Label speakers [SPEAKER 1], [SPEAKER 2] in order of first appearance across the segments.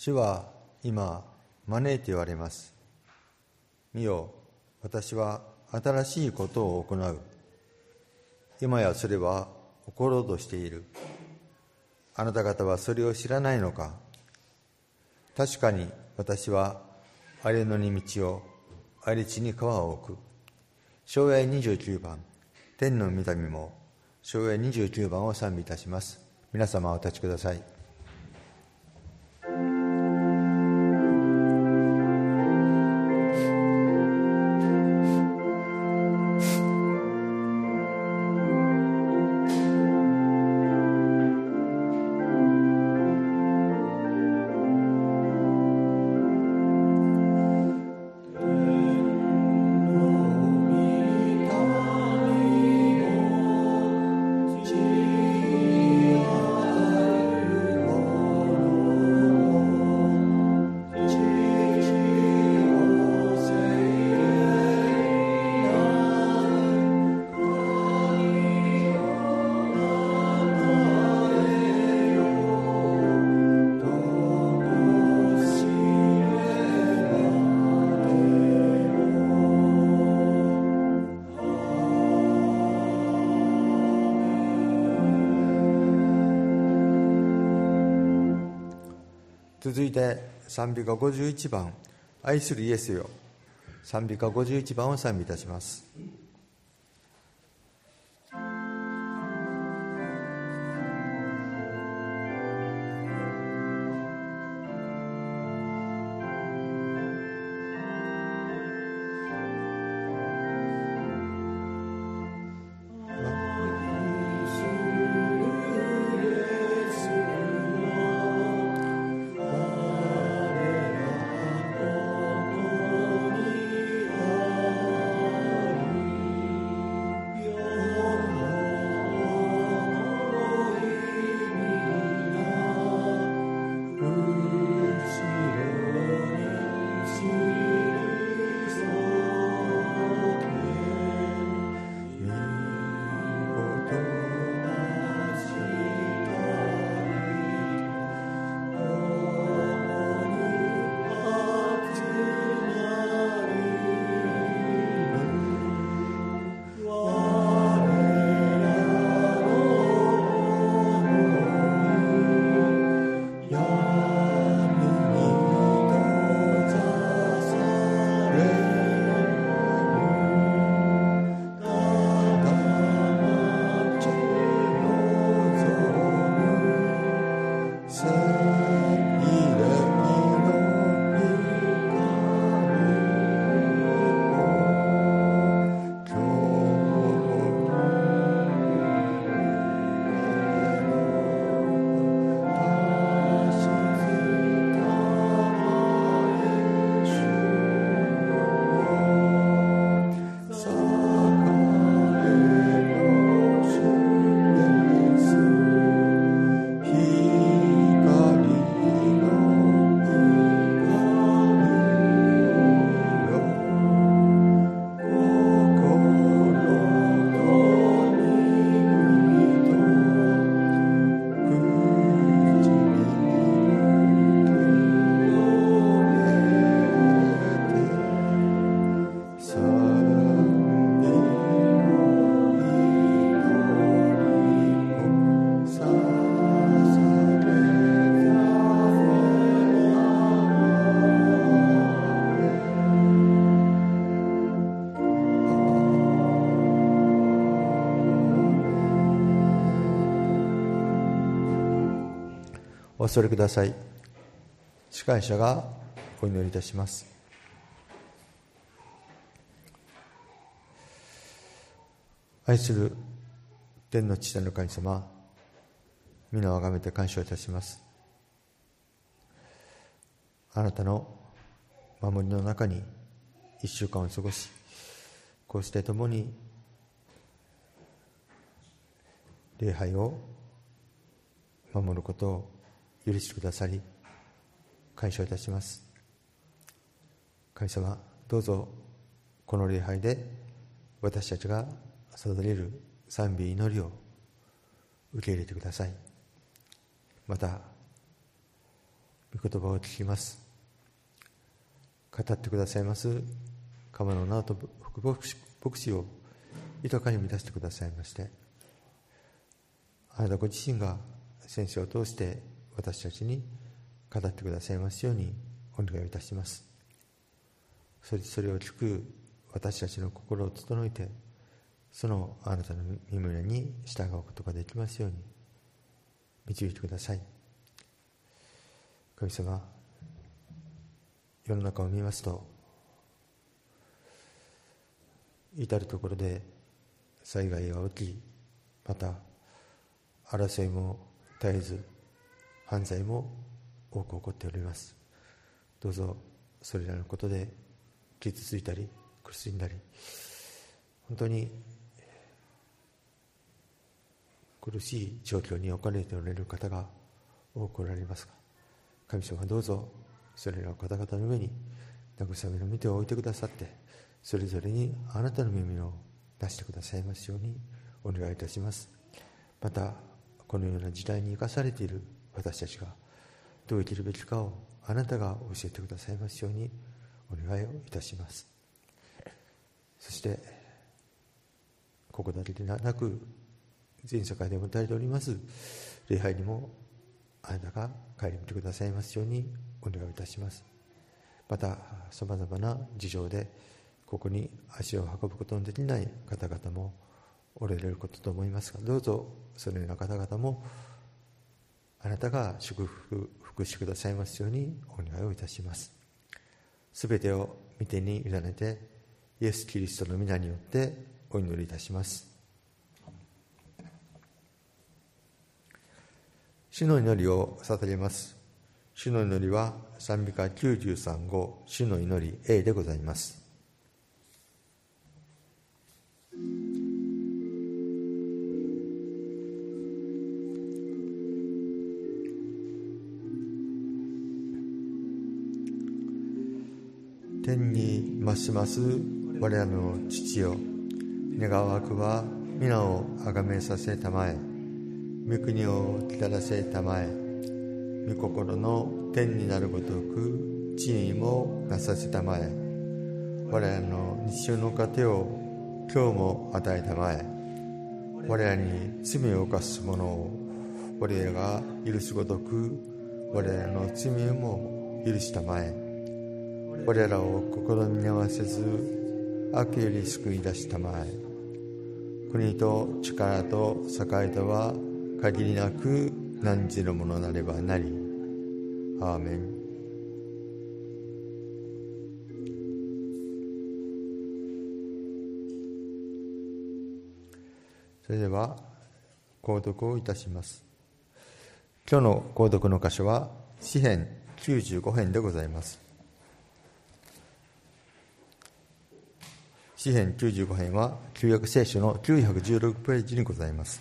[SPEAKER 1] 主は今招いて言われます。見よ、私は新しいことを行う。今やそれは起ころうとしている。あなた方はそれを知らないのか。確かに私は荒れ野に道を、荒れ地に川を置く。昭和29番、天の御民も昭和29番を賛美いたします。皆様お立ちください。続いて賛美歌51番、愛するイエスよ。賛美歌51番を賛美いたします。お座りください。司会者がお祈りいたします。愛する天の父なる神様、皆をあがめて感謝いたします。あなたの守りの中に一週間を過ごし、こうして共に礼拝を守ることを許してくださり感謝いたします。神様、どうぞこの礼拝で私たちが捧げる賛美祈りを受け入れてください。また御言葉を聞きます。語ってくださいます鎌野直人牧師を豊かに満たしてくださいまして、あなたご自身が先生を通して私たちに語ってくださいますようにお願いいたします。それを聞く私たちの心を整えて、そのあなたの御胸に従うことができますように導いてください。神様、世の中を見ますと、至るところで災害が起き、また争いも絶えず、犯罪も多く起こっております。どうぞそれらのことで傷ついたり苦しんだり、本当に苦しい状況に置かれておられる方が多くおられますが、神様どうぞそれらの方々の上に慰めの御手を置いてくださって、それぞれにあなたの耳を出してくださいますようにお願いいたします。またこのような時代に生かされている私たちがどう生きるべきかをあなたが教えてくださいますようにお願いをいたします。そしてここだけでなく、全世界でもたれております礼拝にもあなたが顧みてくださいますようにお願いいたします。またさまざまな事情でここに足を運ぶことのできない方々もおられることと思いますが、どうぞそのような方々もあなたが祝福してくださいますようにお願いをいたします。すべてを御手に委ねてイエス・キリストの皆によってお祈りいたします。主の祈りを捧げます。主の祈りは賛美歌93-5、主の祈り A でございます。天にますます我らの父よ、願わくは皆をあがめさせたまえ、御国を来たらせたまえ、御心の天になるごとく地にもなさせたまえ、我らの日常の糧を今日も与えたまえ、我らに罪を犯す者を我らが許すごとく我らの罪をも許したまえ、我らを試みに合わせず悪より救い出したまえ、国と力と栄とは限りなく汝のものなればなり。アーメン。それでは購読をいたします。今日の購読の箇所は詩編95編でございます。詩編95編は旧約聖書の916ページにございます。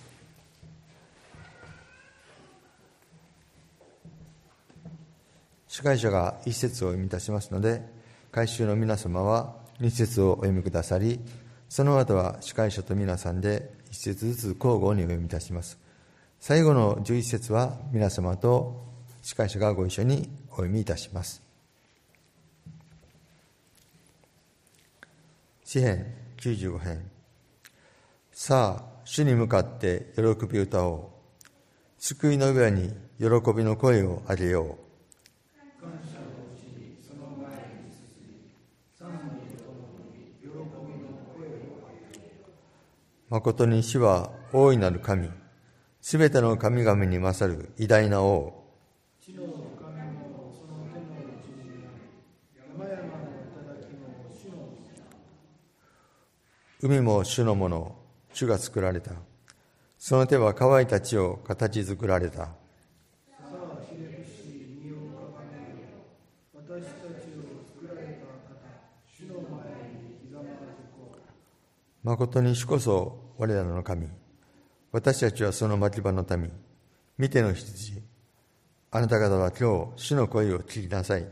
[SPEAKER 1] 司会者が一節を読みいたしますので、改宗の皆様は二節をお読みくださり、その後は司会者と皆さんで一節ずつ交互にお読みいたします。最後の11節は皆様と司会者がご一緒にお読みいたします。詩編95編。さあ、主に向かって喜び歌おう。救いの上に喜びの声を上げよう。誠に主は大いなる神、すべての神々に勝る偉大な王。海も主のもの、主が作られた。その手は乾いた地を形作られた。誠に主こそ我らの神、私たちはその牧場の民、見ての羊。あなた方は今日主の声を聞きなさい。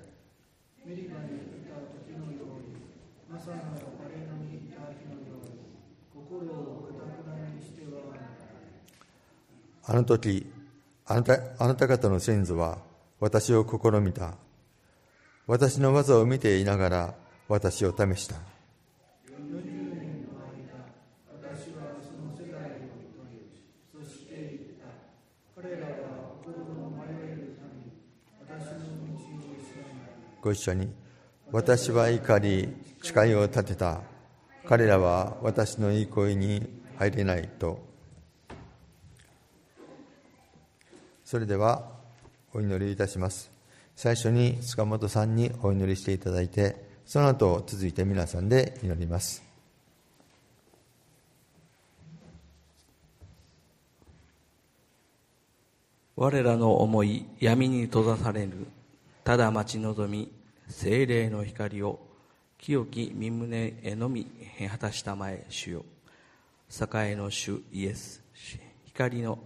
[SPEAKER 1] あの時、あなた方の先祖は私を試みた。私の技を見ていながら私を試した。ご一緒に。私は怒り、誓いを立てた。彼らは私の憩いに入れないと。それではお祈りいたします。最初に塚本さんにお祈りしていただいて、その後続いて皆さんで祈ります。
[SPEAKER 2] 我らの思い闇に閉ざされぬ、ただ待ち望み聖霊の光を清き身胸へのみ果たしたまえ主よ。栄の主イエス光よ。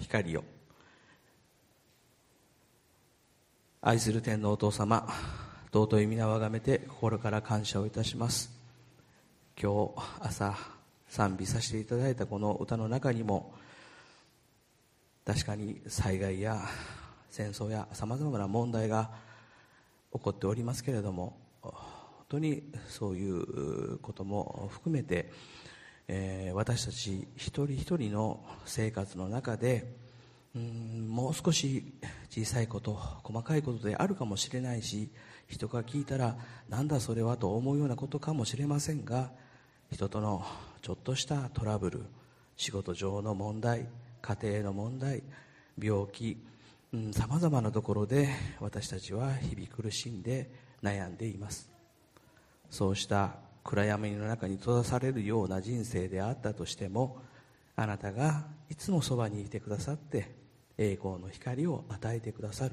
[SPEAKER 2] 愛する天のお父様、尊い皆をあがめて心から感謝をいたします。今日朝賛美させていただいたこの歌の中にも、確かに災害や戦争やさまざまな問題が起こっておりますけれども、本当にそういうことも含めて、私たち一人一人の生活の中でもう少し小さいこと、細かいことであるかもしれないし、人が聞いたらなんだそれはと思うようなことかもしれませんが、人とのちょっとしたトラブル、仕事上の問題、家庭の問題、病気、さまざまなところで私たちは日々苦しんで悩んでいます。そうした暗闇の中に閉ざされるような人生であったとしても、あなたがいつもそばにいてくださって栄光の光を与えてくださる。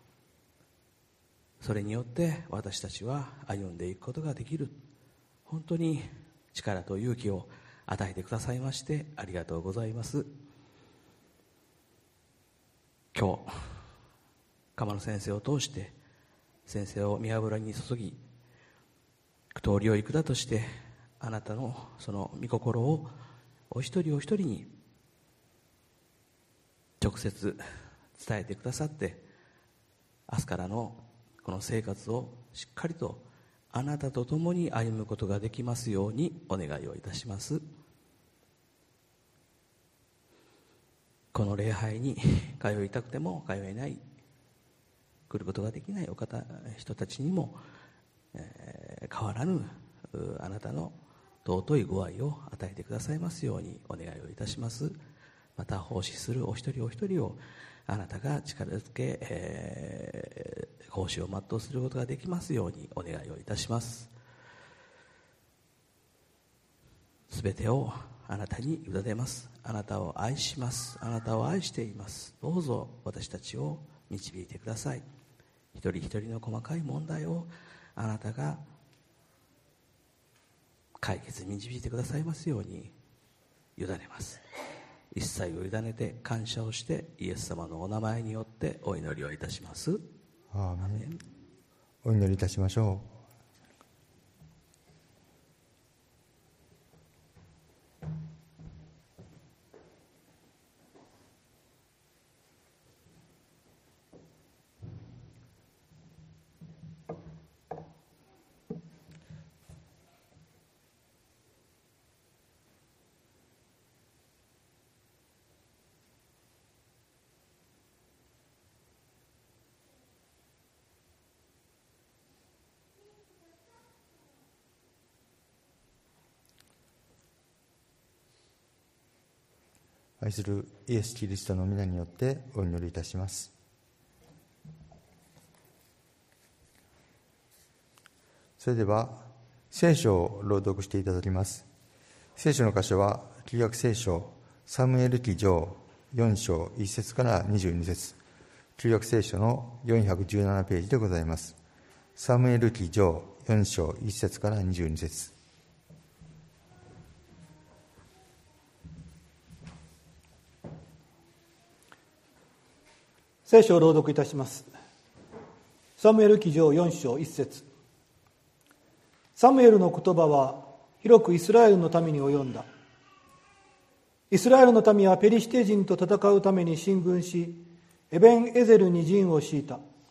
[SPEAKER 2] それによって私たちは歩んでいくことができる。本当に力と勇気を与えてくださいましてありがとうございます。今日鎌野先生を通して先生を御油に注ぎ、通りを行くだとしてあなたのその御心をお一人お一人に直接伝えてくださって、明日からのこの生活をしっかりとあなたと共に歩むことができますようにお願いをいたします。この礼拝に通いたくても通えない、来ることができない人たちにも、変わらぬあなたの尊いご愛を与えてくださいますようにお願いをいたします。また奉仕するお一人お一人をあなたが力づけ、奉仕を全うすることができますようにお願いをいたします。すべてをあなたに委ねます。あなたを愛します。あなたを愛しています。どうぞ私たちを導いてください。一人一人の細かい問題をあなたが解決に導いてくださいますように委ねます。一切を委ねて感謝をしてイエス様のお名前によってお祈りをいたします。
[SPEAKER 1] アーメン。お祈りいたしましょう。愛するイエス・キリストの皆によってお祈りいたします。それでは聖書を朗読していただきます。聖書の箇所は旧約聖書サムエル記上4章1節から22節、旧約聖書の417ページでございます。サムエル記上4章1節から22節。
[SPEAKER 3] 聖書を朗読いたします。サムエル記上4章1節。サムエルの言葉は広くイスラエルの民に及んだ。イスラエルの民はペリシテ人と戦うために進軍し、エベンエゼルに陣を敷いた。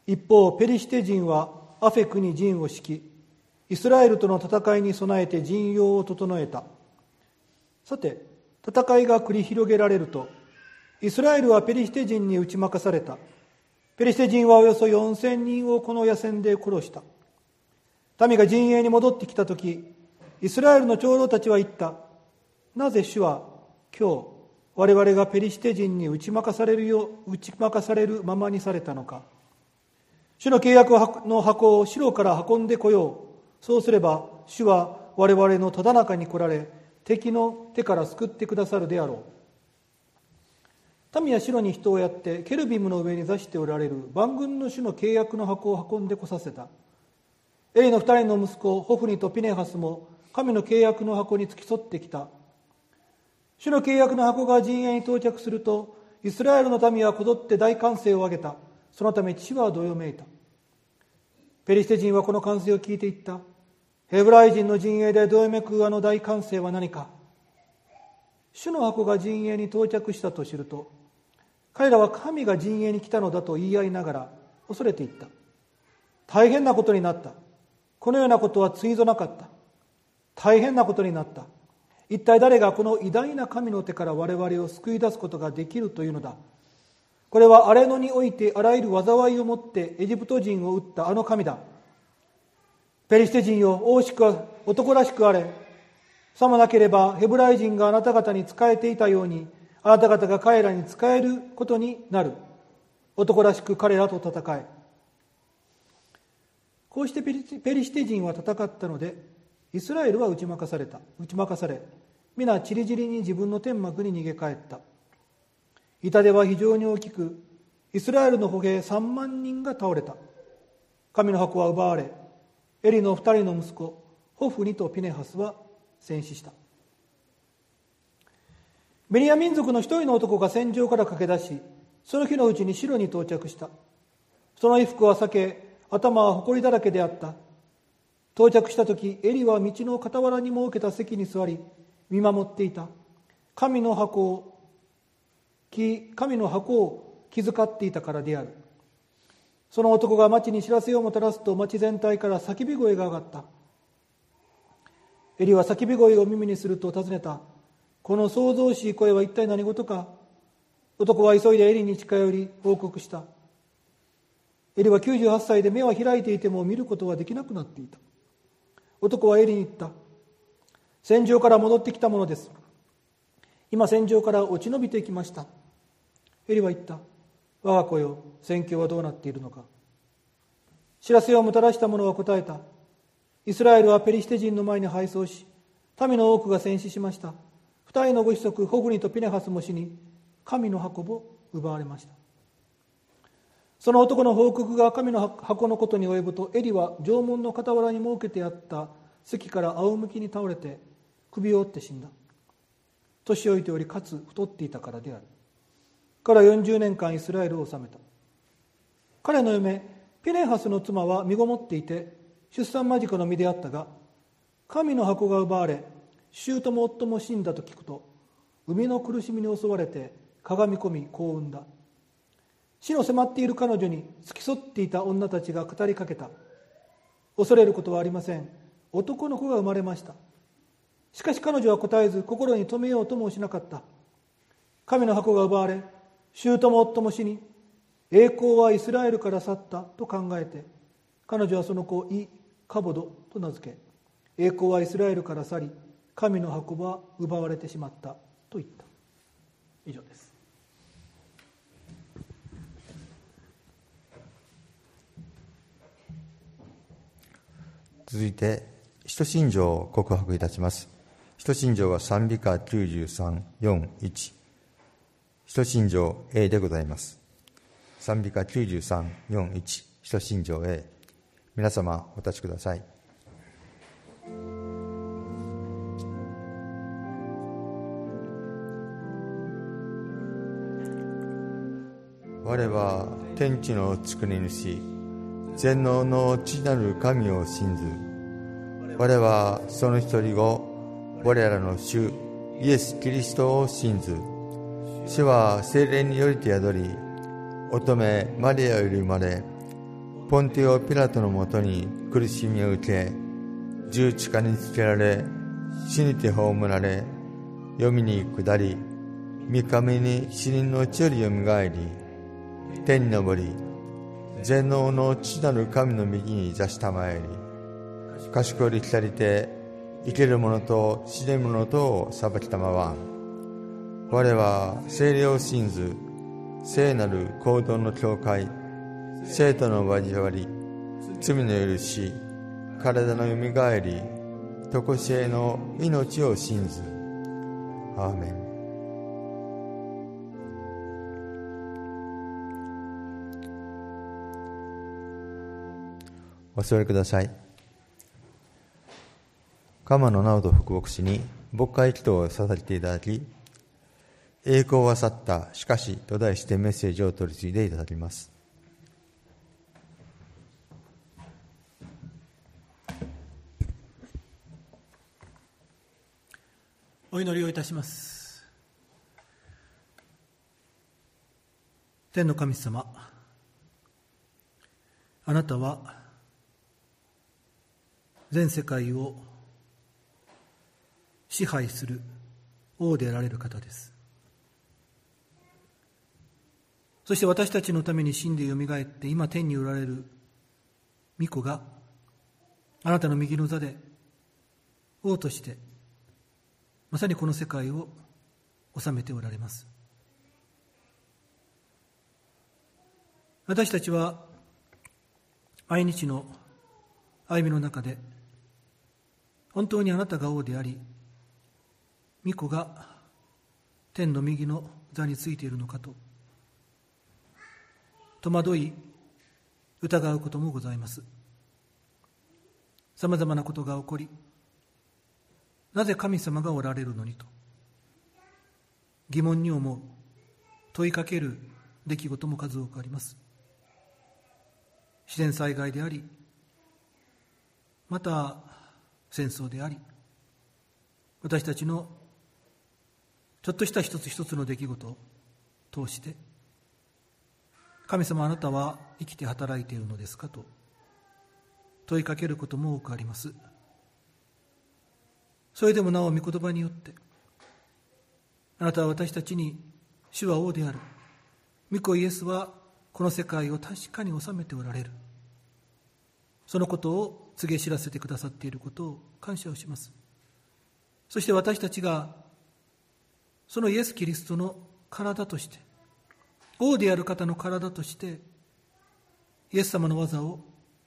[SPEAKER 3] 一方ペリシテ人はアフェクに陣を敷き、イスラエルとの戦いに備えて陣容を整えた。さて、戦いが繰り広げられると、イスラエルはペリシテ人に打ち負かされた。ペリシテ人はおよそ4000人をこの野戦で殺した。民が陣営に戻ってきたとき、イスラエルの長老たちは言った。なぜ主は今日、我々がペリシテ人に打ち負かされるままにされたのか。主の契約の箱をシロから運んでこよう。そうすれば主は我々のただ中に来られ、敵の手から救ってくださるであろう。民はシロに人をやってケルビムの上に座しておられる万軍の主の契約の箱を運んでこさせた。エリの二人の息子ホフニとピネハスも神の契約の箱に付き添ってきた。主の契約の箱が陣営に到着すると、イスラエルの民はこぞって大歓声を上げた。そのため地はどよめいた。ペリシテ人はこの歓声を聞いていった。ヘブライ人の陣営でどよめくあの大歓声は何か。主の箱が陣営に到着したと知ると、彼らは神が陣営に来たのだと言い合いながら恐れていった。大変なことになった。このようなことはついぞなかった。大変なことになった。一体誰がこの偉大な神の手から我々を救い出すことができるというのだ。これは荒れ野においてあらゆる災いをもってエジプト人を撃ったあの神だ。ペリシテ人よ、男らしくあれ。さもなければヘブライ人があなた方に仕えていたように、あなた方が彼らに仕えることになる。男らしく彼らと戦え。こうしてペリシテ人は戦ったので、イスラエルは打ち負かされ、皆ちりぢりに自分の天幕に逃げ帰った。痛手は非常に大きく、イスラエルの歩兵3万人が倒れた。神の箱は奪われ、エリの2人の息子ホフニとピネハスは戦死した。ベニヤ民族の一人の男が戦場から駆け出し、その日のうちにシロに到着した。その衣服は裂け、頭は埃だらけであった。到着したとき、エリは道の傍らに設けた席に座り見守っていた。神の箱を気遣っていたからである。その男が町に知らせをもたらすと、町全体から叫び声が上がった。エリは叫び声を耳にすると尋ねた。この騒々しい声は一体何事か。男は急いでエリに近寄り報告した。エリは98歳で目は開いていても見ることはできなくなっていた。男はエリに言った。戦場から戻ってきたものです。今戦場から落ち延びてきました。エリは言った。我が子よ、戦況はどうなっているのか。知らせをもたらした者は答えた。イスラエルはペリシテ人の前に敗走し、民の多くが戦死しました。二人のご子息ホフニとピネハスも死に、神の箱を奪われました。その男の報告が神の箱のことに及ぶと、エリは城門の傍らに設けてあった席から仰向きに倒れて首を折って死んだ。年老いておりかつ太っていたからである。彼は40年間イスラエルを治めた。彼の嫁ピネハスの妻は身ごもっていて出産間近の身であったが、神の箱が奪われ姑も夫も死んだと聞くと、産みの苦しみに襲われてかがみ込み子を産んだ。死の迫っている彼女に付き添っていた女たちが語りかけた。恐れることはありません。男の子が生まれました。しかし彼女は答えず、心に留めようともしなかった。神の箱が奪われ、姑も夫も死に、栄光はイスラエルから去ったと考えて、彼女はその子をイ・カボドと名付け、栄光はイスラエルから去り、神の箱は奪われてしまったと言った。以上です。
[SPEAKER 1] 続いて使徒信条を告白いたします。使徒信条は賛美歌93、4、1。使徒信条 A でございます。賛美歌93、4、1。使徒信条 A。皆様お立ちください。我は天地の作り主、全能の父なる神を信ず。我はその一人を、我らの主イエス・キリストを信ず。主は聖霊によりて宿り、乙女マリアより生まれ、 ポンテオ・ピラトのもとに苦しみを受け、十字架につけられ、死にて葬られ、黄泉に下り、三日目に死人のうちよりよみがえり、天に昇り、全能の父なる神の右に座したまえり、賢より来たりて、生ける者と死ねる者とを裁きたまわ。我は聖霊を信ず、聖なる行動の教会、生徒の交わり、罪の許し、体のよみがえり、常しえの命を信ず。アーメン。お座りください。鎌野直人副牧師に牧会祈祷をさせていただき、栄光は去った、しかしと題してメッセージを取り次いでいただきます。
[SPEAKER 3] お祈りをいたします。天の神様、あなたは全世界を支配する王であられる方です。そして私たちのために死んでよみがえって今天におられる御子があなたの右の座で王としてまさにこの世界を治めておられます。私たちは毎日の歩みの中で本当にあなたが王であり、御子が天の右の座についているのかと戸惑い疑うこともございます。さまざまなことが起こり、なぜ神様がおられるのにと疑問に思う、問いかける出来事も数多くあります。自然災害であり、また戦争であり、私たちのちょっとした一つ一つの出来事を通して、神様あなたは生きて働いているのですかと問いかけることも多くあります。それでもなお御言葉によって、あなたは私たちに主は王である、御子イエスはこの世界を確かに治めておられる、そのことを告げ知らせてくださっていることを感謝をします。そして私たちがそのイエス・キリストの体として、王である方の体としてイエス様の技を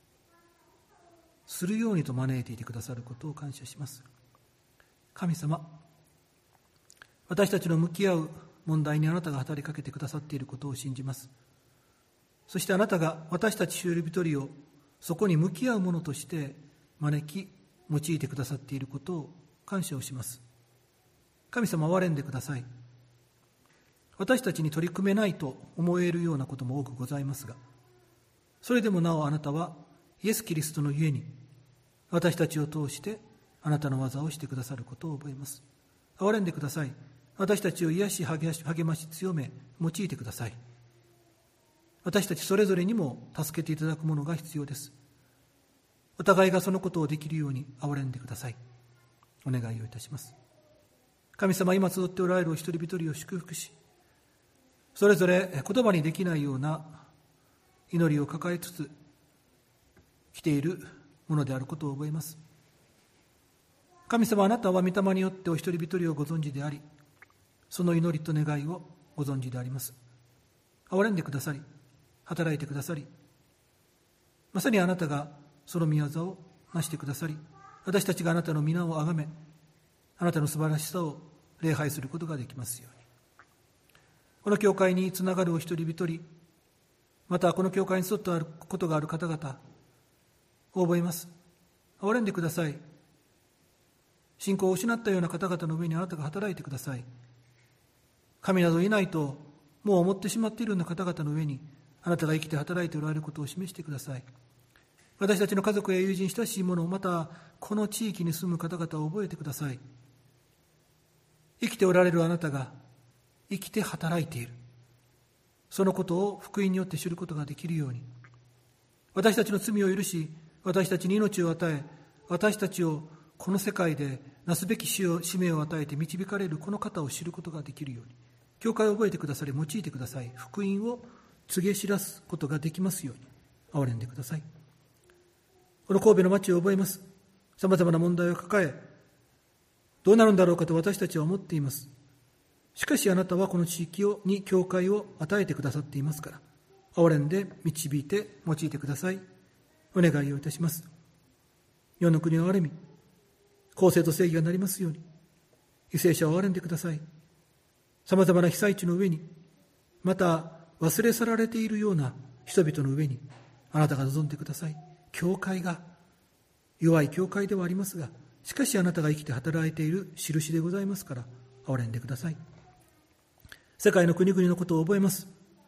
[SPEAKER 3] するようにと招いていてくださることを感謝します。神様、私たちの向き合う問題にあなたが働きかけてくださっていることを信じます。そしてあなたが私たち一人一人をそこに向き合うものとして招き用いてくださっていることを感謝をします。神様、憐れんでください。私たちに取り組めないと思えるようなことも多くございますが、それでもなおあなたはイエス・キリストのゆえに私たちを通してあなたの技をしてくださることを覚えます。憐れんでください。私たちを癒し励まし強め用いてください。私たちそれぞれにも助けていただくものが必要です。お互いがそのことをできるように憐れんでください。お願いをいたします。神様、今集っておられるお一人一人を祝福し、それぞれ言葉にできないような祈りを抱えつつ来ているものであることを覚えます。神様、あなたは御霊によってお一人一人をご存知であり、その祈りと願いをご存知であります。憐れんでくださり、働いてくださり、まさにあなたがその御業をなしてくださり、私たちがあなたの皆をあがめ、あなたの素晴らしさを礼拝することができますように。この教会につながるお一人一人、またこの教会に沿ってあることがある方々を覚えます。憐れんでください。信仰を失ったような方々の上にあなたが働いてください。神などいないともう思ってしまっているような方々の上にあなたが生きて働いておられることを示してください。私たちの家族や友人、親しい者を、またこの地域に住む方々を覚えてください。生きておられるあなたが生きて働いている、そのことを福音によって知ることができるように、 私たちの罪を許し、私たちに命を与え、私たちをこの世界でなすべき使命を与えて導かれるこの方を知ることができるように、教会を覚えてくださり、用いてください。福音を告げ知らすことができますように憐れんでください。この神戸の町を覚えます。さまざまな問題を抱え、どうなるんだろうかと私たちは思っています。しかしあなたはこの地域に教会を与えてくださっていますから、憐れんで導いて用いてください。お願いをいたします。世の国を憐れみ、公正と正義がなりますように、為政者を憐れんでください。さまざまな被災地の上に、また忘れ去られているような人々の上に、あなたが望んでください。教会が弱い教会ではありますが、しかしあなたが生きて働いている印でございますから、憐れんでください。世界の国々のことを覚えます。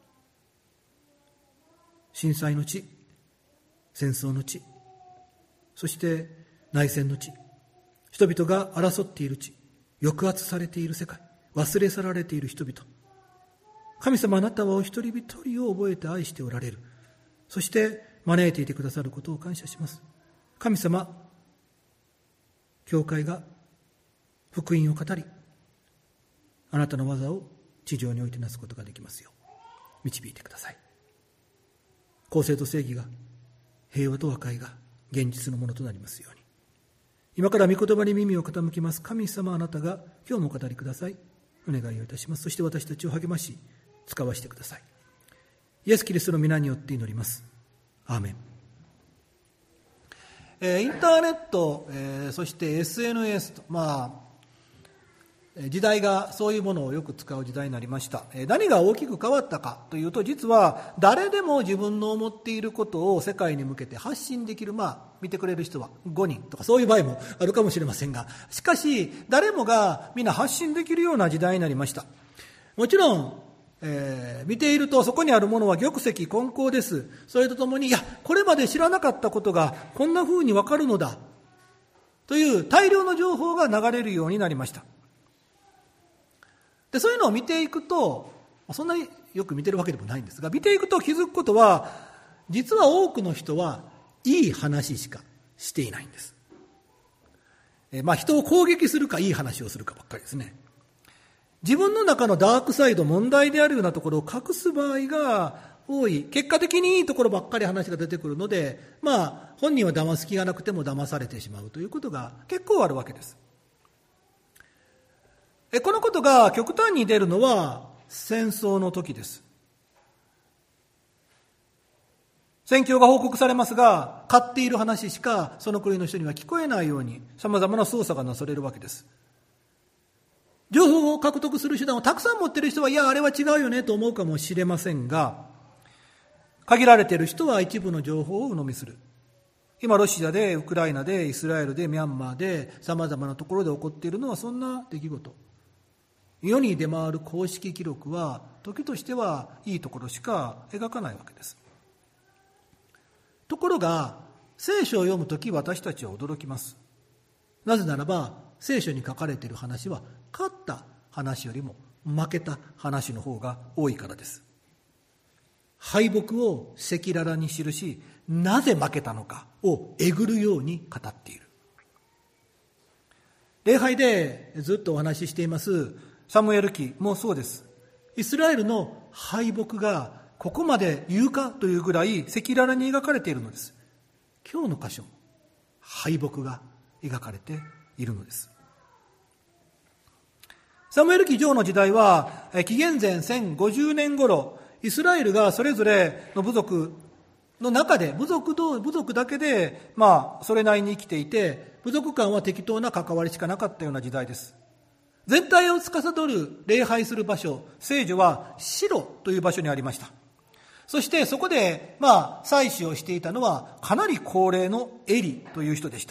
[SPEAKER 3] 震災の地、戦争の地、そして内戦の地、人々が争っている地、抑圧されている世界、忘れ去られている人々。神様、あなたはお一人一人を覚えて愛しておられる。そして招いていてくださることを感謝します。神様、教会が福音を語り、あなたの技を地上においてなすことができますよう導いてください。公正と正義が、平和と和解が現実のものとなりますように。今から御言葉に耳を傾けます。神様、あなたが今日もお語りください。お願いをいたします。そして私たちを励まし使わしてください。イエス・キリストの皆によって祈ります。アーメン。インターネット、そして SNS と、時代がそういうものをよく使う時代になりました。何が大きく変わったかというと、実は誰でも自分の思っていることを世界に向けて発信できる、見てくれる人は5人とかそういう場合もあるかもしれませんが、しかし誰もがみんな発信できるような時代になりました。もちろん見ているとそこにあるものは玉石混交です。それとともに、これまで知らなかったことがこんな風にわかるのだという大量の情報が流れるようになりました。で、そういうのを見ていくと、そんなによく見てるわけでもないんですが、見ていくと気づくことは、実は多くの人はいい話しかしていないんです。人を攻撃するかいい話をするかばっかりですね。自分の中のダークサイド、問題であるようなところを隠す場合が多い。結果的にいいところばっかり話が出てくるので、本人は騙す気がなくても騙されてしまうということが結構あるわけです。このことが極端に出るのは戦争の時です。戦況が報告されますが、勝っている話しかその国の人には聞こえないように様々な操作がなされるわけです。情報を獲得する手段をたくさん持っている人は、あれは違うよねと思うかもしれませんが、限られている人は一部の情報を鵜呑みする。今ロシアで、ウクライナで、イスラエルで、ミャンマーで、様々なところで起こっているのはそんな出来事。世に出回る公式記録は時としてはいいところしか描かないわけです。ところが聖書を読むとき、私たちは驚きます。なぜならば聖書に書かれている話は勝った話よりも負けた話の方が多いからです。敗北を赤裸々に記し、なぜ負けたのかをえぐるように語っている。礼拝でずっとお話ししていますサムエル記もそうです。イスラエルの敗北がここまで言うかというぐらい赤裸々に描かれているのです。今日の箇所も敗北が描かれているのです。サムエル記上の時代は紀元前1050年頃、イスラエルがそれぞれの部族の中で、部族だけでそれなりに生きていて、部族間は適当な関わりしかなかったような時代です。全体を司る礼拝する場所、聖所はシロという場所にありました。そしてそこで祭祀をしていたのはかなり高齢のエリという人でした。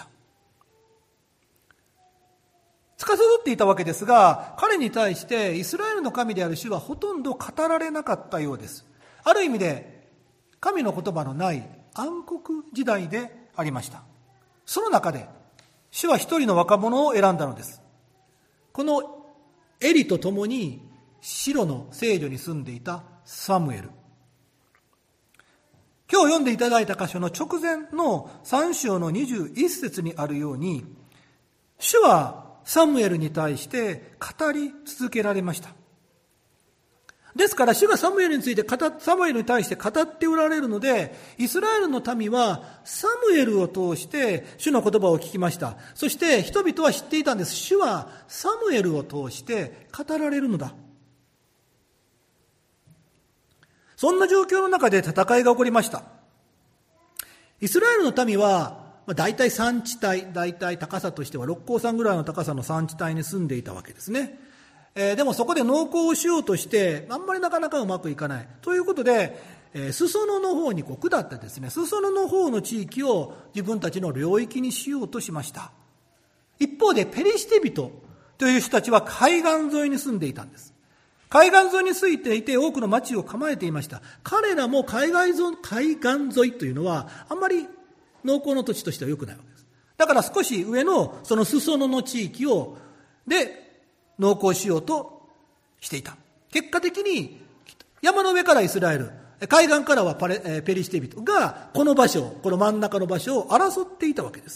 [SPEAKER 3] 司っていたわけですが、彼に対してイスラエルの神である主はほとんど語られなかったようです。ある意味で神の言葉のない暗黒時代でありました。その中で主は一人の若者を選んだのです。このエリと共にシロの聖所に住んでいたサムエル。 今日読んでいただいた箇所の直前の3章の21節にあるように、主はサムエルに対して語り続けられました。ですから主がサムエルに対して語っておられるので、イスラエルの民はサムエルを通して主の言葉を聞きました。そして人々は知っていたんです。主はサムエルを通して語られるのだ。そんな状況の中で戦いが起こりました。イスラエルの民は大体山地帯、大体高さとしては六甲山ぐらいの高さの山地帯に住んでいたわけですね。でもそこで農耕をしようとしてあんまりなかなかうまくいかないということで、裾野の方に下ってですね、裾野の方の地域を自分たちの領域にしようとしました。一方でペリシテ人という人たちは海岸沿いに住んでいたんです。海岸沿いについていて多くの町を構えていました。彼らも海岸沿いというのはあんまり農耕の土地としては良くないわけです。だから少し上のその裾野の地域で農耕しようとしていた。結果的に山の上からイスラエル、海岸からはペリシテ人がこの真ん中の場所を争っていたわけです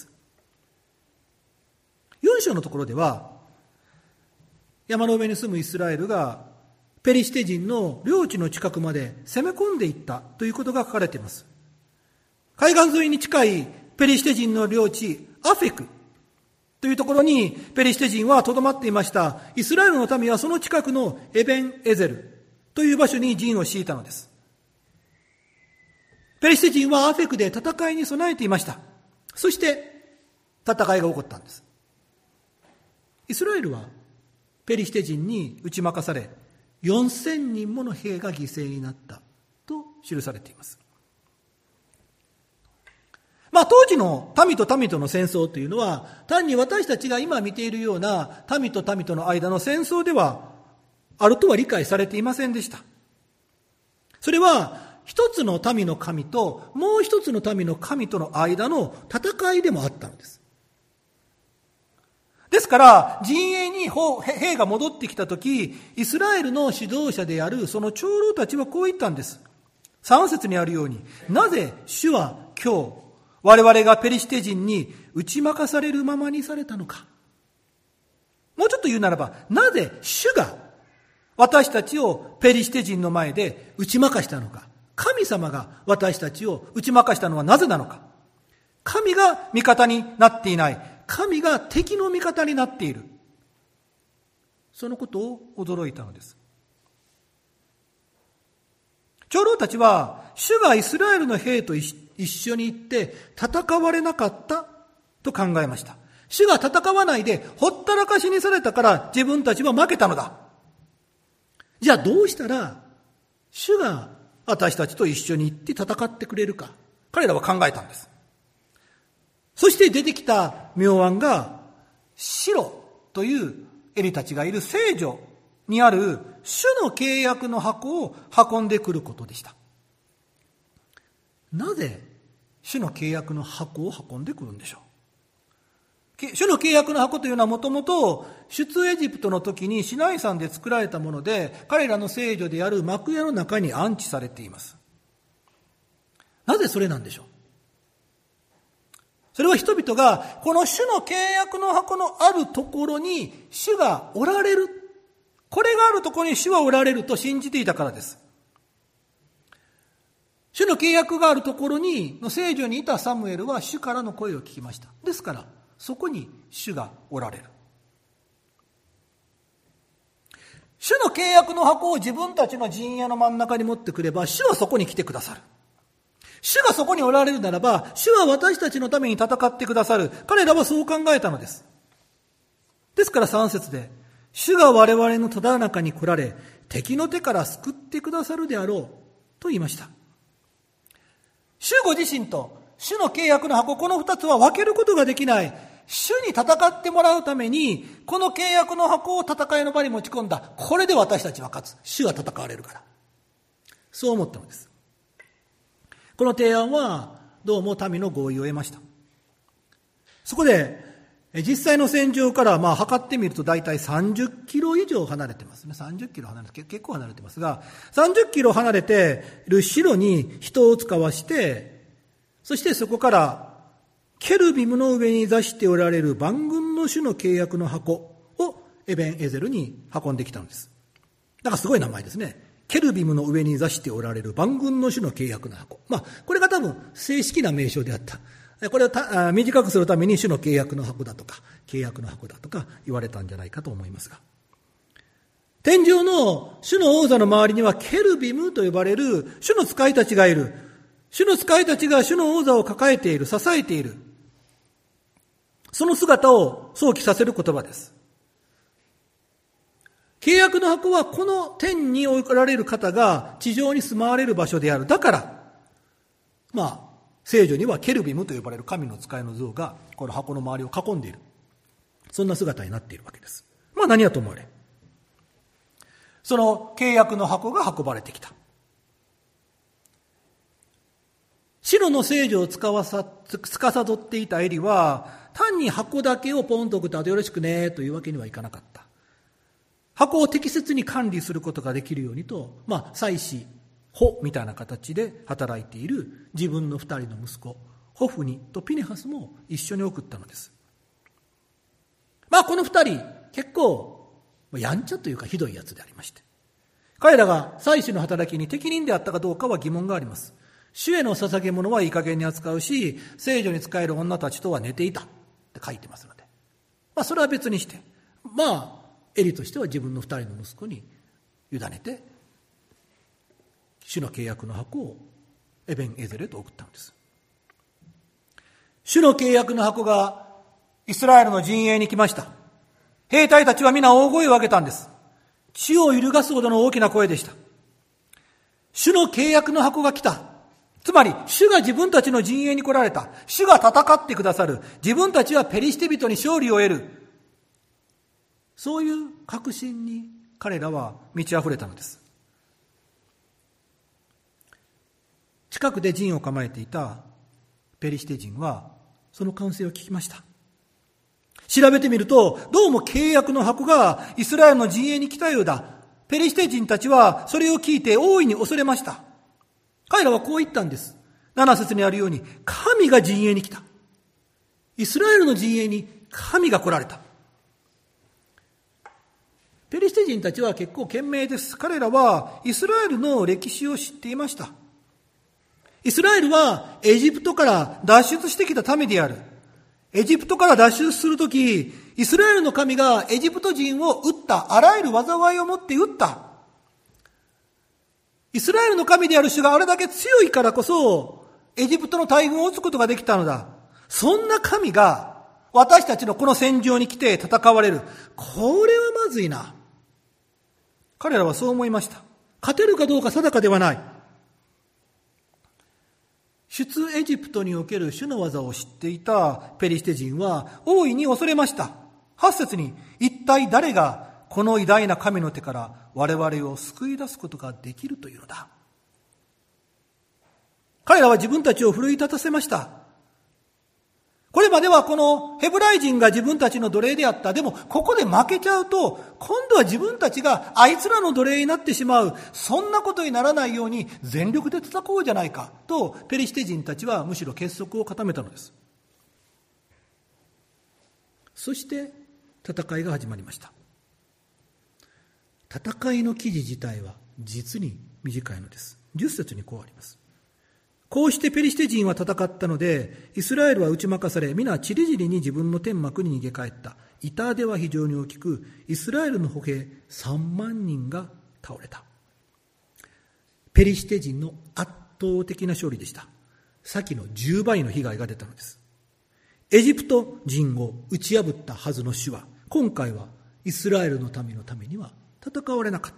[SPEAKER 3] 。4章のところでは山の上に住むイスラエルがペリシテ人の領地の近くまで攻め込んでいったということが書かれています。海岸沿いに近いペリシテ人の領地アフェクというところにペリシテ人はとどまっていました。イスラエルの民はその近くのエベンエゼルという場所に陣を敷いたのです。ペリシテ人はアフェクで戦いに備えていました。そして戦いが起こったんです。イスラエルはペリシテ人に打ち負かされ、4000人もの兵が犠牲になったと記されています。当時の民と民との戦争というのは、単に私たちが今見ているような民と民との間の戦争ではあるとは理解されていませんでした。それは一つの民の神ともう一つの民の神との間の戦いでもあったのです。ですから陣営に兵が戻ってきたとき、イスラエルの指導者であるその長老たちはこう言ったんです。3節にあるように、なぜ主は今日我々がペリシテ人に打ち負かされるままにされたのか。もうちょっと言うならば、なぜ主が私たちをペリシテ人の前で打ち負かしたのか。神様が私たちを打ち負かしたのはなぜなのか。神が味方になっていない。神が敵の味方になっている。そのことを驚いたのです。長老たちは主がイスラエルの兵と一緒に行って戦われなかったと考えました。主が戦わないでほったらかしにされたから自分たちは負けたのだ。じゃあどうしたら主が私たちと一緒に行って戦ってくれるか。彼らは考えたんです。そして出てきた妙案がシロというエリたちがいる聖所にある主の契約の箱を運んでくることでした。なぜ主の契約の箱を運んでくるんでしょう。主の契約の箱というのはもともと出エジプトの時にシナイ山で作られたもので、彼らの聖所である幕屋の中に安置されています。なぜそれなんでしょう。それは人々がこの主の契約の箱のあるところに主がおられる、これがあるところに主はおられると信じていたからです。主の契約があるところの聖所にいたサムエルは主からの声を聞きました。ですからそこに主がおられる。主の契約の箱を自分たちの陣営の真ん中に持ってくれば、主はそこに来てくださる。主がそこにおられるならば、主は私たちのために戦ってくださる。彼らはそう考えたのです。ですから3節で、主が我々のただ中に来られ、敵の手から救ってくださるであろうと言いました。主ご自身と主の契約の箱、この2つは分けることができない。主に戦ってもらうために、この契約の箱を戦いの場に持ち込んだ。これで私たちは勝つ。主は戦われるから。そう思ったのです。この提案はどうも民の合意を得ました。そこで実際の戦場から測ってみると大体30キロ以上離れてますね。30キロ離れて、結構離れてますが、30キロ離れている城に人を使わして、そしてそこからケルビムの上に座しておられる万軍の主の契約の箱をエベンエゼルに運んできたんです。だからすごい名前ですね。ケルビムの上に座しておられる万軍の主の契約の箱。これが多分正式な名称であった。これを短くするために主の契約の箱だとか、契約の箱だとか言われたんじゃないかと思いますが。天上の主の王座の周りにはケルビムと呼ばれる主の使いたちがいる。主の使いたちが主の王座を抱えている、支えている。その姿を想起させる言葉です。契約の箱はこの天に置かれる方が地上に住まわれる場所である。だから、聖女にはケルビムと呼ばれる神の使いの像がこの箱の周りを囲んでいる。そんな姿になっているわけです。何はともあれ。その契約の箱が運ばれてきた。白の聖女を司っていたエリは、単に箱だけをポンと送ってあとよろしくねというわけにはいかなかった。箱を適切に管理することができるようにと、祭司、ホみたいな形で働いている自分の2人の息子、ホフニとピネハスも一緒に送ったのです。この2人、結構、やんちゃというかひどいやつでありまして。彼らが祭司の働きに適任であったかどうかは疑問があります。主への捧げ物はいい加減に扱うし、聖女に仕える女たちとは寝ていたって書いてますので。それは別にして、エリとしては自分の2人の息子に委ねて、主の契約の箱をエベンエゼルへと送ったのです。主の契約の箱がイスラエルの陣営に来ました。兵隊たちは皆大声を上げたんです。地を揺るがすほどの大きな声でした。主の契約の箱が来た。つまり、主が自分たちの陣営に来られた。主が戦ってくださる。自分たちはペリシテ人に勝利を得る。そういう確信に彼らは満ち溢れたのです。近くで陣を構えていたペリシテ人はその歓声を聞きました。調べてみると、どうも契約の箱がイスラエルの陣営に来たようだ。ペリシテ人たちはそれを聞いて大いに恐れました。彼らはこう言ったんです。7節にあるように、神が陣営に来た。イスラエルの陣営に神が来られた。ペリシテ人たちは結構賢明です。彼らはイスラエルの歴史を知っていました。イスラエルはエジプトから脱出してきた民である。エジプトから脱出するとき、イスラエルの神がエジプト人を撃った。あらゆる災いをもって撃った。イスラエルの神である主があれだけ強いからこそ、エジプトの大軍を撃つことができたのだ。そんな神が私たちのこの戦場に来て戦われる。これはまずいな。彼らはそう思いました。勝てるかどうか定かではない。出エジプトにおける主の技を知っていたペリシテ人は大いに恐れました。8節に、一体誰がこの偉大な神の手から我々を救い出すことができるというのだ。彼らは自分たちを奮い立たせました。これまではこのヘブライ人が自分たちの奴隷であった。でもここで負けちゃうと、今度は自分たちがあいつらの奴隷になってしまう。そんなことにならないように全力で戦おうじゃないかと、ペリシテ人たちはむしろ結束を固めたのです。そして戦いが始まりました。戦いの記事自体は実に短いのです。10節にこうあります。こうしてペリシテ人は戦ったので、イスラエルは打ち負かされ、皆ちりぢりに自分の天幕に逃げ帰った。痛手は非常に大きく、イスラエルの歩兵3万人が倒れた。ペリシテ人の圧倒的な勝利でした。先の10倍の被害が出たのです。エジプト人を打ち破ったはずの主は、今回はイスラエルの民のためには戦われなかった。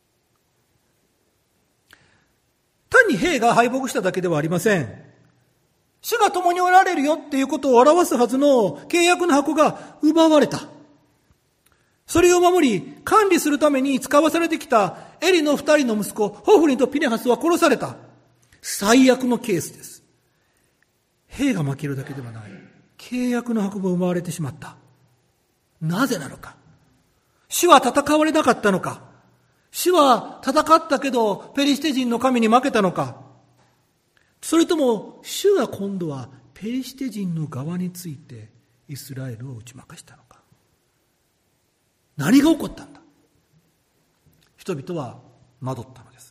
[SPEAKER 3] 単に兵が敗北しただけではありません。主が共におられるよっていうことを表すはずの契約の箱が奪われた。それを守り、管理するために使わされてきたエリの2人の息子、ホフニとピネハスは殺された。最悪のケースです。兵が負けるだけではない。 契約の箱が奪われてしまった。なぜなのか。主は戦われなかったのか。主は戦ったけどペリシテ人の神に負けたのか。それとも主が今度はペリシテ人の側についてイスラエルを打ち負かしたのか。何が起こったんだ。人々は惑ったのです。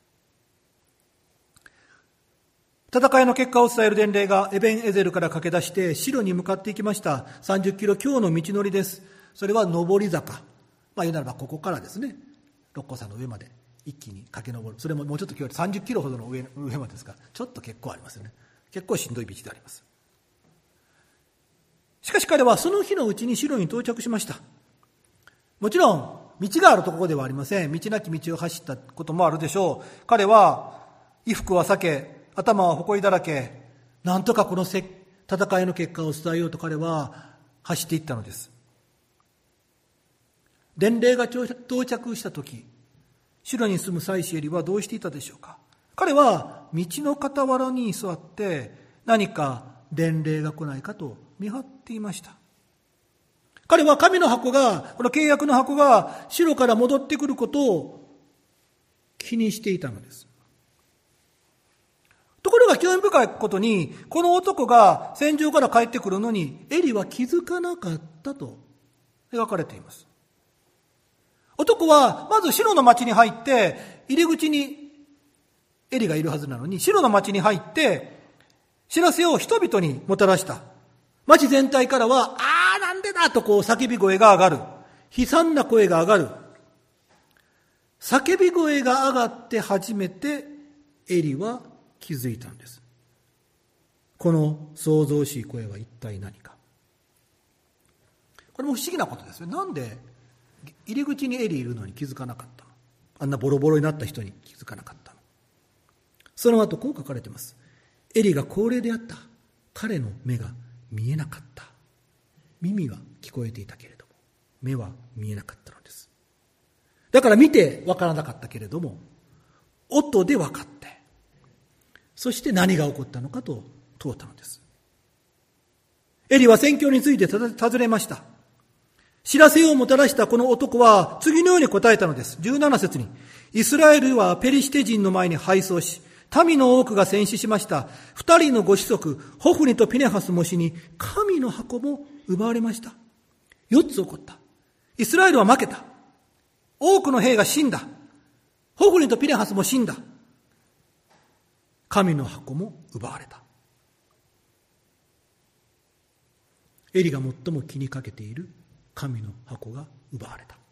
[SPEAKER 3] 戦いの結果を伝える伝令がエベンエゼルから駆け出してシロに向かっていきました。30キロ強の道のりです。それは上り坂。言うならばここからですね、六甲山の上まで一気に駆け上る。それももうちょっと距離30キロほどの上までですから、ちょっと結構ありますよね。結構しんどい道であります。しかし彼はその日のうちにシロに到着しました。もちろん道があるところではありません。道なき道を走ったこともあるでしょう。彼は衣服は裂け、頭は埃だらけ、なんとかこの戦いの結果を伝えようと彼は走っていったのです。伝令が到着した時、シロに住む妻子エリはどうしていたでしょうか。彼は道の傍らに座って何か伝令が来ないかと見張っていました。彼は神の箱が、この契約の箱がシロから戻ってくることを気にしていたのです。ところが興味深いことに、この男が戦場から帰ってくるのにエリは気づかなかったと描かれています。男はまずシロの町に入って、入り口にエリがいるはずなのに、シロの町に入って知らせを人々にもたらした。町全体からは、なんでだと叫び声が上がる。悲惨な声が上がる。叫び声が上がって初めてエリは気づいたんです。この騒々しい声は一体何か。これも不思議なことですよ。なんで入り口にエリいるのに気づかなかったの。あんなボロボロになった人に気づかなかったの。その後こう書かれています。エリが高齢であった。彼の目が見えなかった。耳は聞こえていたけれども目は見えなかったのです。だから見てわからなかったけれども音でわかって、そして何が起こったのかと問うたのです。エリは戦況について尋ねました。知らせをもたらしたこの男は次のように答えたのです。17節に、イスラエルはペリシテ人の前に敗走し、民の多くが戦死しました。2人のご子息、ホフニとピネハスも死に、神の箱も奪われました。4つ起こった。イスラエルは負けた。多くの兵が死んだ。ホフニとピネハスも死んだ。神の箱も奪われた。エリが最も気にかけている神の箱が奪われた。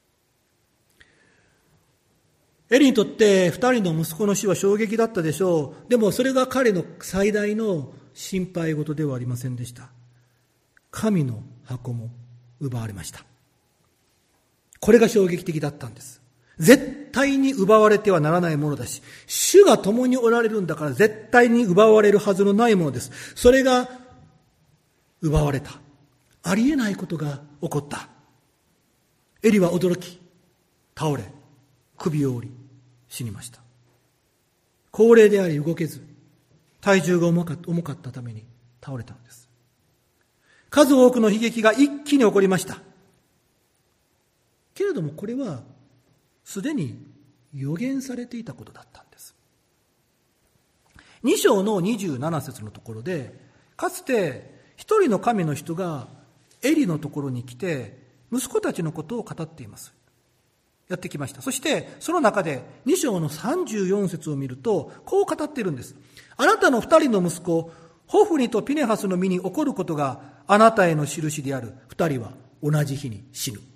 [SPEAKER 3] エリにとって二人の息子の死は衝撃だったでしょう。でもそれが彼の最大の心配事ではありませんでした。神の箱も奪われました。これが衝撃的だったんです。絶対に奪われてはならないものだし、主が共におられるんだから絶対に奪われるはずのないものです。それが奪われた。ありえないことが起こった。エリは驚き、倒れ、首を折り、死にました。高齢であり動けず、体重が重かったために倒れたのです。数多くの悲劇が一気に起こりました。けれどもこれはすでに予言されていたことだったんです。2章の27節のところで、かつて一人の神の人がエリのところに来て息子たちのことを語っています。やってきました。そしてその中で2章の34節を見るとこう語っているんです。あなたの2人の息子ホフニとピネハスの身に起こることがあなたへの印である。2人は同じ日に死ぬ。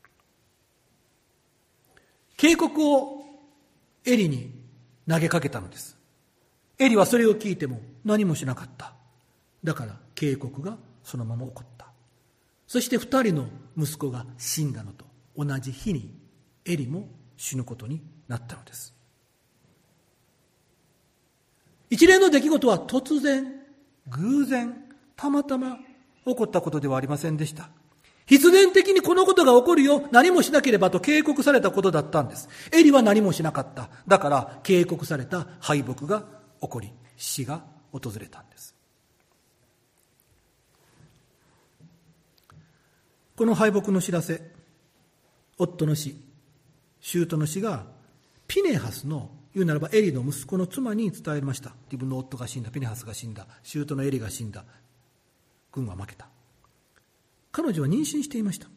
[SPEAKER 3] 警告をエリに投げかけたのです。エリはそれを聞いても何もしなかった。だから警告がそのまま起こった。そして2人の息子が死んだのと同じ日にエリも死ぬことになったのです。一連の出来事は突然、偶然、たまたま起こったことではありませんでした。必然的にこのことが起こるよ、何もしなければと警告されたことだったんです。エリは何もしなかった。だから警告された敗北が起こり、死が訪れたんです。 この敗北の知らせ、夫の死、舅の死がピネハスの、言うならばエリの息子の妻に伝えました。自分の夫が死んだ、ピネハスが死んだ、舅のエリが死んだ、軍は負けた。彼女は妊娠していました。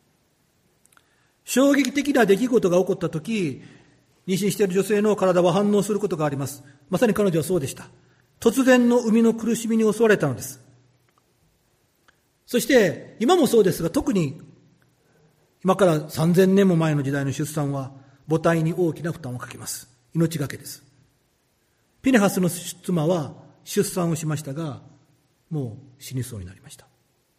[SPEAKER 3] 衝撃的な出来事が起こったとき、妊娠している女性の体は反応することがあります。まさに彼女はそうでした。突然の産みの苦しみに襲われたのです。そして今もそうですが、特に今から3000年も前の時代の出産は母体に大きな負担をかけます。命がけです。ピネハスの妻は出産をしましたが、もう死にそうになりました。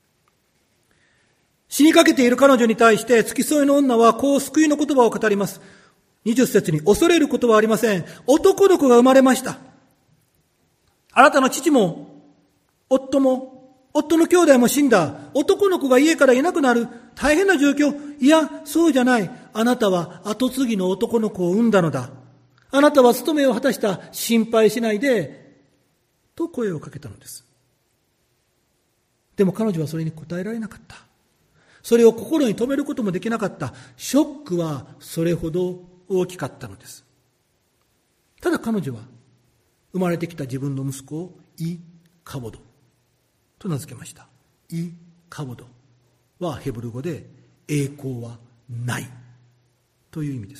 [SPEAKER 3] 死にかけている彼女に対して付き添いの女はこう救いの言葉を語ります。20節に、恐れることはありません。男の子が生まれました。あなたの父も夫の兄弟も死んだ。男の子が家からいなくなる。大変な状況。いや、そうじゃない。あなたは後継ぎの男の子を産んだのだ。あなたは務めを果たした。心配しないで。と声をかけたのです。でも彼女はそれに答えられなかった。それを心に留めることもできなかった。ショックはそれほど大きかったのです。ただ彼女は生まれてきた自分の息子をイカボドと名付けました。イカボドはヘブル語で栄光はないという意味です。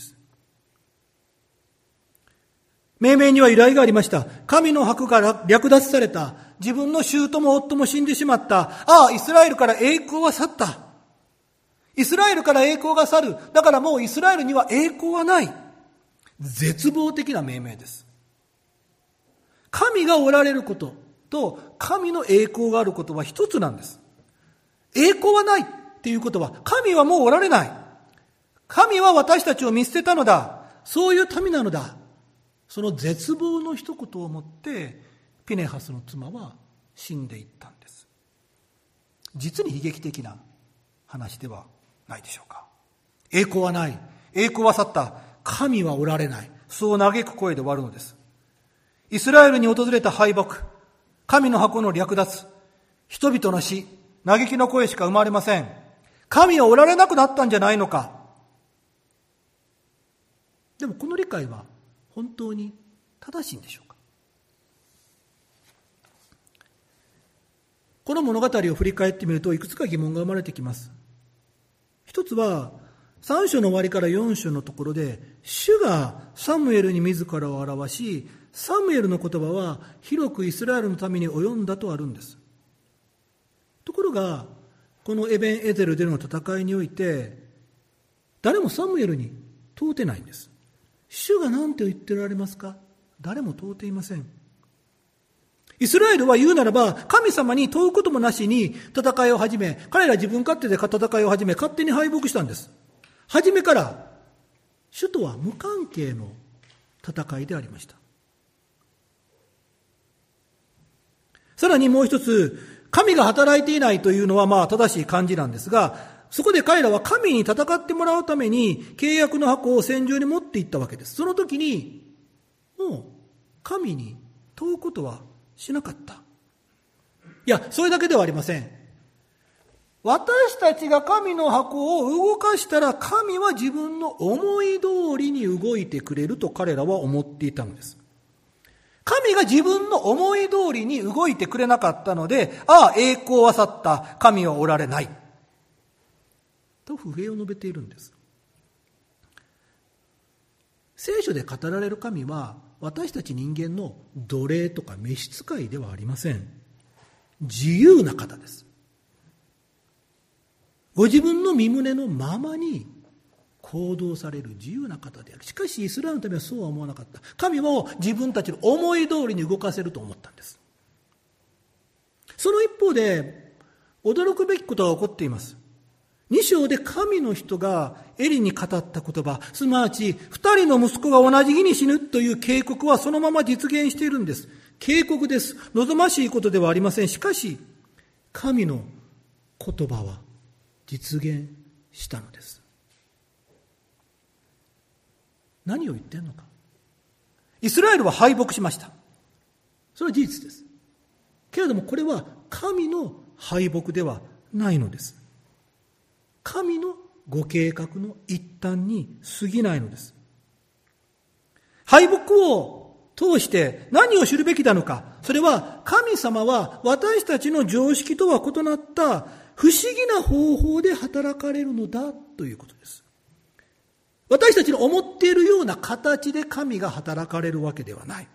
[SPEAKER 3] 命名には由来がありました。神の箱が略奪された。自分の舅も夫も死んでしまった。ああ、イスラエルから栄光は去った。イスラエルから栄光が去る。だからもうイスラエルには栄光はない。絶望的な命名です。神がおられることと神の栄光があることは一つなんです。栄光はないっていうことは、神はもうおられない。神は私たちを見捨てたのだ。そういう民なのだ。その絶望の一言をもってピネハスの妻は死んでいったんです。実に悲劇的な話ではないでしょうか。栄光はない。栄光は去った。神はおられない。そう嘆く声で終わるのです。イスラエルに訪れた敗北、神の箱の略奪、人々の死、嘆きの声しか生まれません。神はおられなくなったんじゃないのか。でもこの理解は本当に正しいんでしょうか。この物語を振り返ってみるといくつか疑問が生まれてきます。一つは3章の終わりから4章のところで、主がサムエルに自らを表し、サムエルの言葉は広くイスラエルのために及んだとあるんです。ところがこのエベンエゼルでの戦いにおいて、誰もサムエルに問うてないんです。主が何て言ってられますか？誰も問うていません。イスラエルは言うならば神様に問うこともなしに戦いを始め、彼ら自分勝手で戦いを始め、勝手に敗北したんです。初めから主とは無関係の戦いでありました。さらにもう一つ、神が働いていないというのは正しい感じなんですが、そこで彼らは神に戦ってもらうために契約の箱を戦場に持っていったわけです。その時にもう神に問うことはしなかった。いや、それだけではありません。私たちが神の箱を動かしたら神は自分の思い通りに動いてくれると彼らは思っていたのです。神が自分の思い通りに動いてくれなかったので、ああ、栄光は去った、神はおられないと不平を述べているんです。聖書で語られる神は私たち人間の奴隷とか召使いではありません。自由な方です。ご自分の身旨のままに行動される自由な方である。しかしイスラエルのためはそうは思わなかった。神は自分たちの思い通りに動かせると思ったんです。その一方で驚くべきことが起こっています。2章で神の人がエリに語った言葉、すなわち2人の息子が同じ日に死ぬという警告はそのまま実現しているんです。警告です。望ましいことではありません。しかし神の言葉は実現したのです。何を言ってんのか。イスラエルは敗北しました。それは事実です。けれどもこれは神の敗北ではないのです。 神のご計画の一端に過ぎないのです。敗北を通して何を知るべきなのか。それは神様は私たちの常識とは異なった不思議な方法で働かれるのだということです。私たちの思っているような形で神が働かれるわけではない。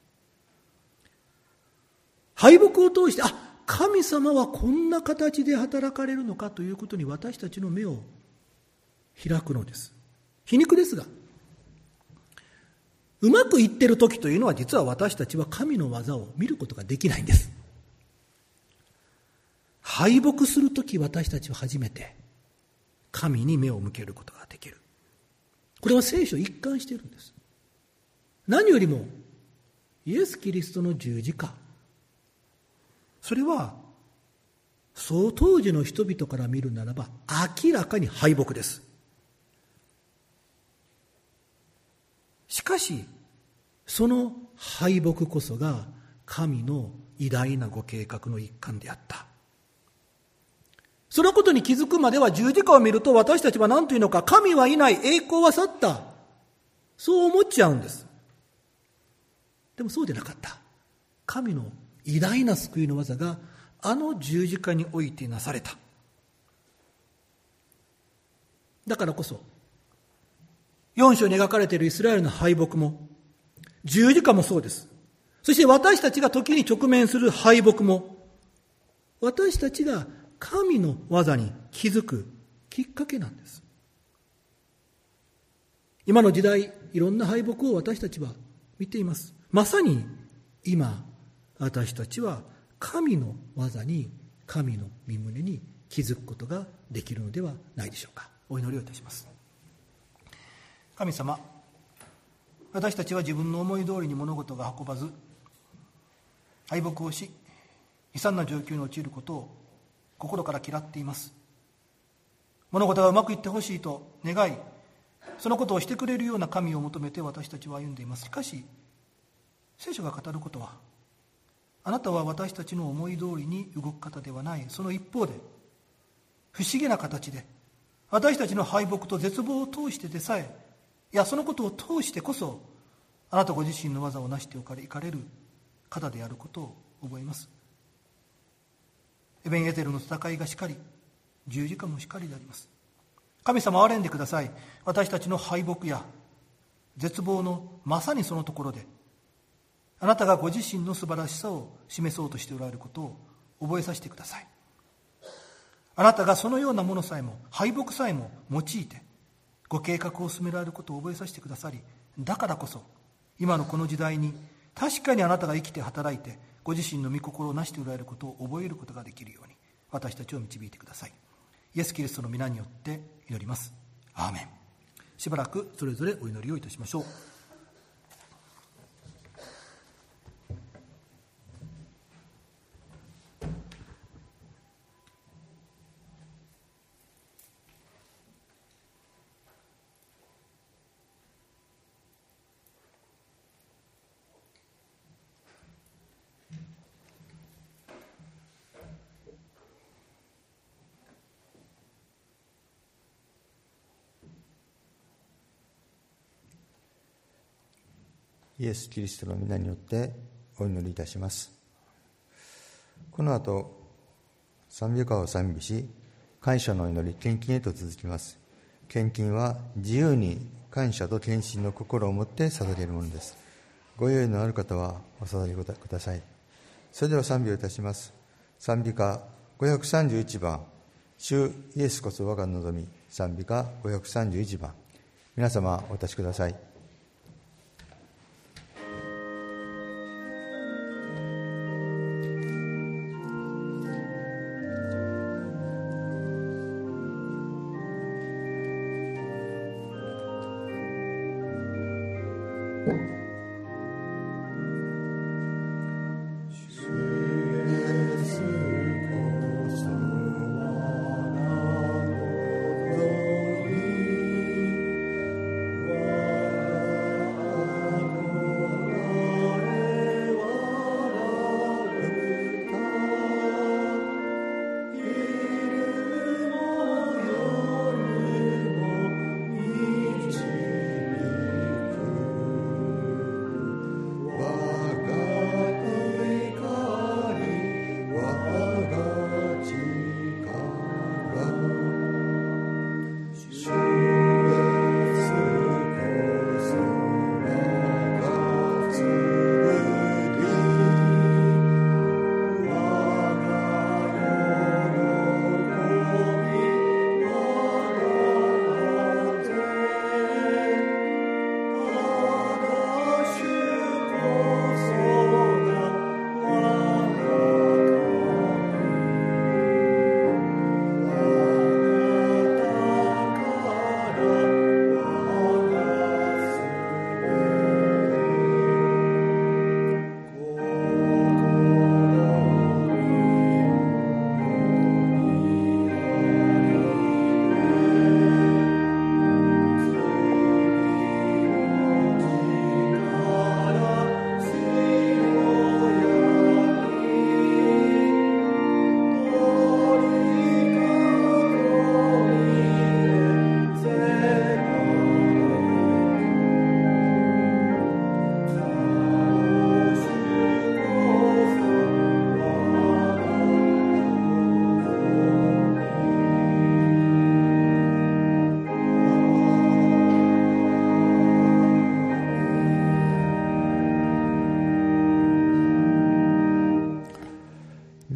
[SPEAKER 3] 敗北を通して、神様はこんな形で働かれるのかということに私たちの目を開くのです。皮肉ですが、うまくいっている時というのは実は私たちは神の技を見ることができないんです。敗北する時私たちは初めて神に目を向けることができる。これは聖書一貫しているんです。何よりもイエス・キリストの十字架、それはそう当時の人々から見るならば明らかに敗北です。しかしその敗北こそが神の偉大なご計画の一環であった。そのことに気づくまでは十字架を見ると私たちは何というのか、神はいない、栄光は去った、そう思っちゃうんです。でもそうでなかった。神の偉大な救いの技があの十字架においてなされた。だからこそ4章に描かれているイスラエルの敗北も十字架もそうです。そして私たちが時に直面する敗北も私たちが神の技に気づくきっかけなんです。今の時代、いろんな敗北を私たちは見ています。まさに今私たちは神の技に、神の御胸に気づくことができるのではないでしょうか。お祈りをいたします。神様、私たちは自分の思い通りに物事が運ばず、敗北をし、悲惨な状況に陥ることを心から嫌っています。物事がうまくいってほしいと願い、そのことをしてくれるような神を求めて私たちは歩んでいます。しかし聖書が語ることは、あなたは私たちの思い通りに動く方ではない。その一方で不思議な形で私たちの敗北と絶望を通してでさえ、いやそのことを通してこそあなたご自身の技を成していかれる方であることを覚えます。エベンエゼルの戦いがしかり、十字架もしかりであります。神様、憐れんでください。私たちの敗北や絶望のまさにそのところで、あなたがご自身の素晴らしさを示そうとしておられることを覚えさせてください。あなたがそのようなものさえも、敗北さえも用いてご計画を進められることを覚えさせてくださり、だからこそ今のこの時代に確かにあなたが生きて働いてご自身の御心をなしておられることを覚えることができるように私たちを導いてください。イエス・キリストの皆によって祈ります。アーメン。しばらくそれぞれお祈りをいたしましょう。
[SPEAKER 1] イエス・キリストの皆によってお祈りいたします。この後、賛美歌を賛美し、感謝の祈り、献金へと続きます。献金は自由に感謝と献身の心を持って捧げるものです。ご用意のある方はお捧げください。それでは賛美をいたします。賛美歌531番、主イエスこそ我が望み。賛美歌531番。皆様お立ちください。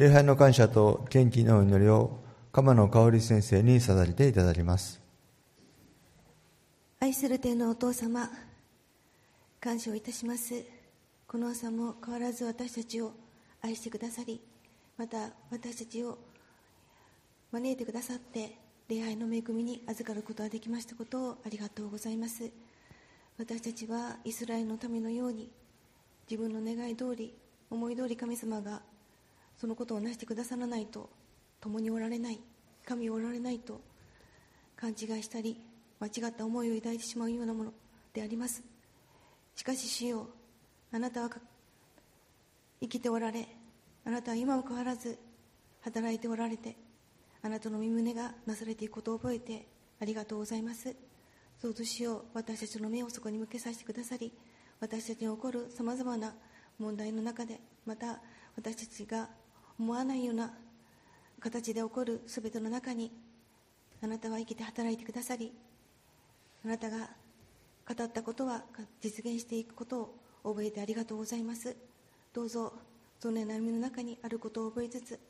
[SPEAKER 1] 礼拝の感謝と献金の祈りを鎌野香織先生に捧げていただきます。
[SPEAKER 4] 愛する天のお父様、感謝をいたします。この朝も変わらず私たちを愛してくださり、また私たちを招いてくださって礼拝の恵みに預かることができましたことをありがとうございます。私たちはイスラエルの民のように自分の願い通り、思い通り神様がそのことをなしてくださらないと、共におられない、神おられないと勘違いしたり間違った思いを抱いてしまうようなものであります。しかし主よ、あなたは生きておられ、あなたは今も変わらず働いておられて、あなたの御胸がなされていくことを覚えてありがとうございます。どうぞ主よ、私たちの目をそこに向けさせてくださり、私たちに起こるさまざまな問題の中で、また私たちが思わないような形で起こるすべての中に、あなたは生きて働いてくださり、あなたが語ったことは実現していくことを覚えてありがとうございます。どうぞその悩みの中にあることを覚えつつ、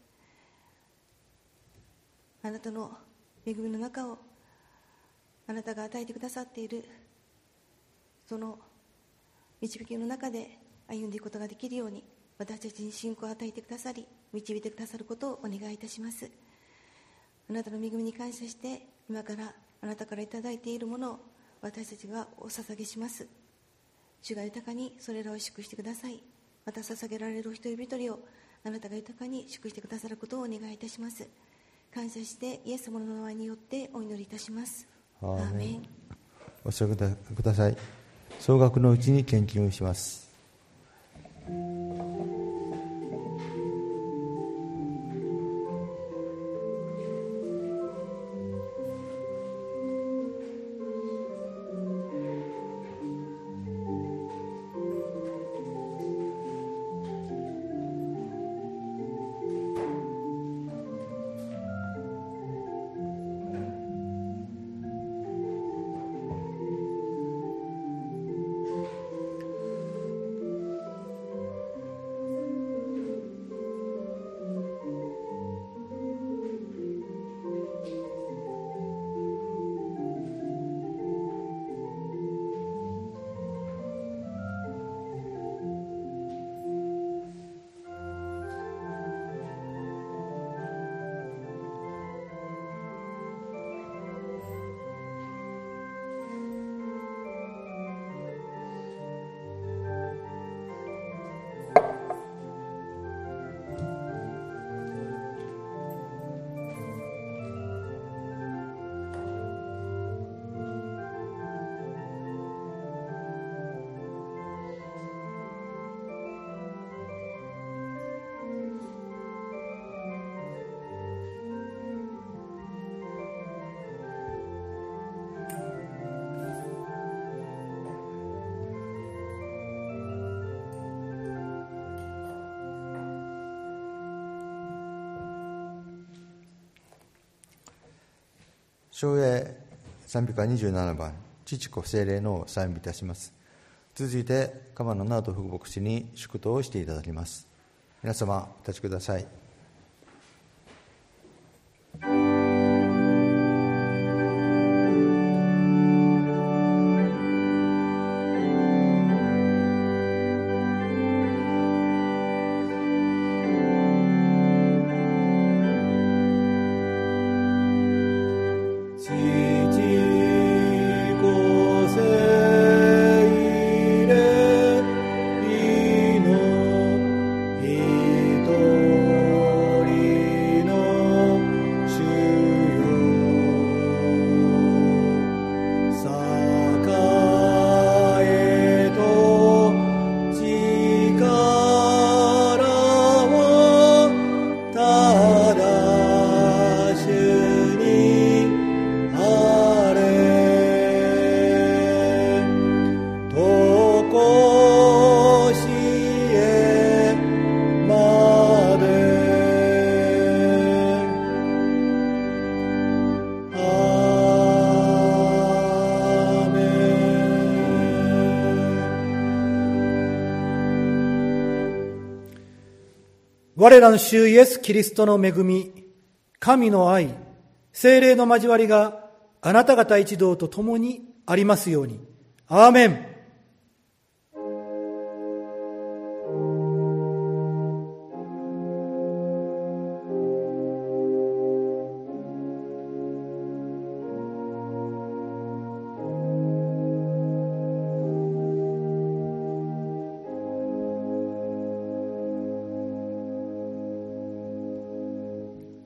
[SPEAKER 4] あなたの恵みの中をあなたが与えてくださっているその導きの中で歩んでいくことができるように、私たちに信仰を与えてくださり導いてくださることをお願いいたします。あなたの恵みに感謝して、今からあなたからいただいているものを私たちがお捧げします。主が豊かにそれらを祝してください。また捧げられる一人一人をあなたが豊かに祝してくださることをお願いいたします。感謝してイエス様の名前によってお祈りいたします。アーメン。
[SPEAKER 1] お座りください。総額のうちに献金をします。唱詠賛美歌27番、父子聖霊の賛美いたします。続いて鎌野直人副牧師に祝祷をしていただきます。皆様お立ちください。
[SPEAKER 3] 人我らの主イエス・キリストの恵み、神の愛、聖霊の交わりがあなた方一同と共にありますように。アーメン。